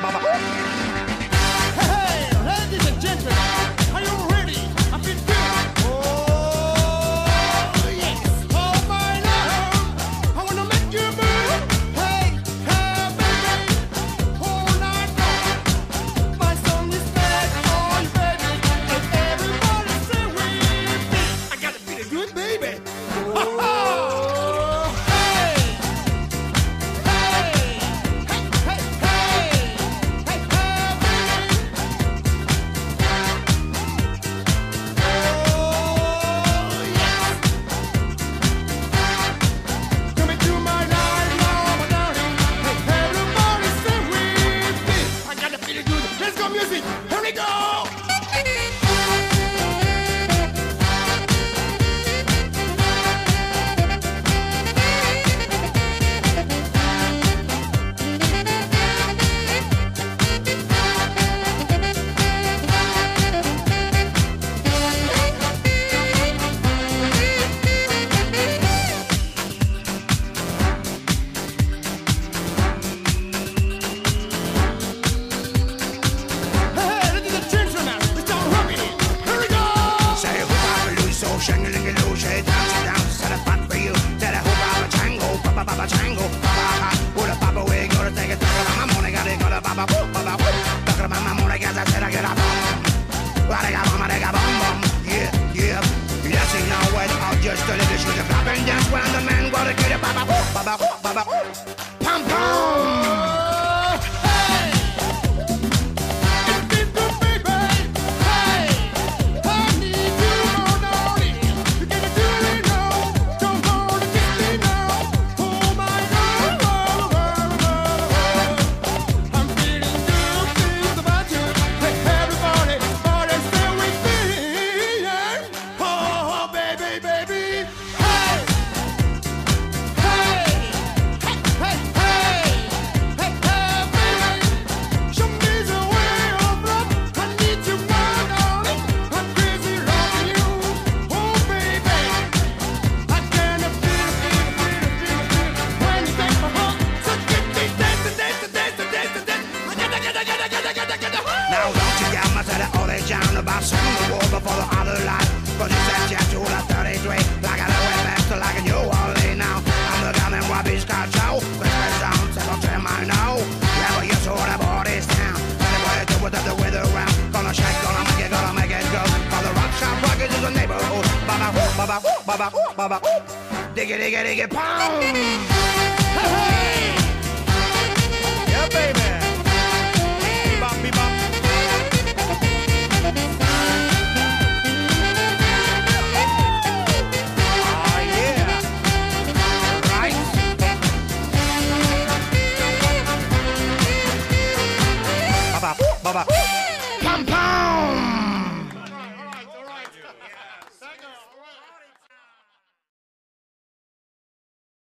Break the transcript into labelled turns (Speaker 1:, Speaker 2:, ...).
Speaker 1: Hey, ladies and gentlemen, are you ready? I feel good. Oh, yes. Oh, my love, I wanna make you move. Hey, hey, baby, all night long. My song is made for you, baby, and everybody say with me. I gotta feel it good, baby. Oh, hey, hey, hey, hey, hey, hey, baby. Coming to my night, my darling. Hey, everybody sing with me. I gotta feel it good. Let's go, music. Here we go. Hey, ladies and gentlemen, it's all rocking. Here we go.
Speaker 2: Say hoop I'm loose, so shing-a-ling-a-loo, say down, set a spot for you. Said I hoop I'm a tango, ba-ba-ba-ba tango, ba-ba-ha. With a papa we go to take a talk about my money, got it, got a ba-ba-boop, ba-ba-boop. Talk about my money, guys, I said I get a bum. What I got, mama, they got bum. Yeah, yeah. Yes, you know it, I'll just a little sugar pop and dance when the man go to get it, ba-ba-boop, ba-ba-boop, ba-ba-boop. Pum, pum. Now don't you get much of the old age down about setting the war before the other life. Cause you said you to the 33, like I went back to like a New Orleans now. I'm the guy that Wabi's got Joe. Christmas down, settle to my know. Yeah, but you saw the body's down. Anyway, do it the weather around. Gonna shake, gonna make it go. For the rock shop rockets is a neighborhood. Baba, baba, baba, baba, baba. Diggy, diggy, diggy, pound.
Speaker 1: Hey!